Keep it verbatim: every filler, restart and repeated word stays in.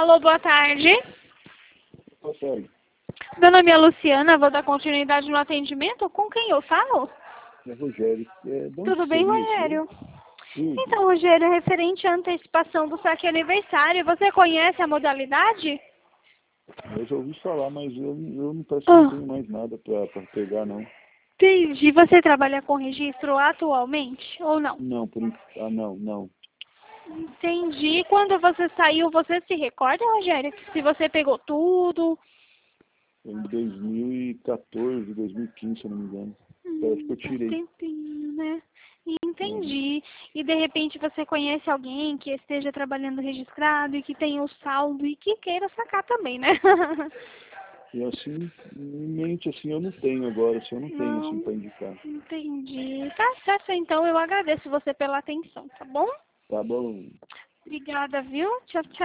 Alô, boa tarde. Boa tarde. Meu nome é Luciana, vou dar continuidade no atendimento. Com quem eu falo? É Rogério. É, de onde Tudo bem, seria isso, Rogério? né? Tudo. Então, Rogério, referente à antecipação do saque aniversário, você conhece a modalidade? Eu já ouvi falar, mas eu, eu não parece que Ah, não tenho mais nada pra, pra pegar, não. entendi. Você trabalha com registro atualmente ou não? Não, por en- ah, não, não. Entendi. Quando você saiu, você se recorda, Rogério, que se você pegou tudo? Em dois mil e quatorze, dois mil e quinze, se eu não me engano. Parece que Hum, eu faz tirei. tempinho, né? Uhum. Entendi. E de repente você conhece alguém que esteja trabalhando registrado e que tenha o saldo e que queira sacar também, né? E assim, em mente, assim, eu não tenho agora, assim, eu não tenho, assim, Não, pra indicar. entendi. Tá certo, então eu agradeço você pela atenção, tá bom? Tá bom? Obrigada, viu? Tchau, tchau.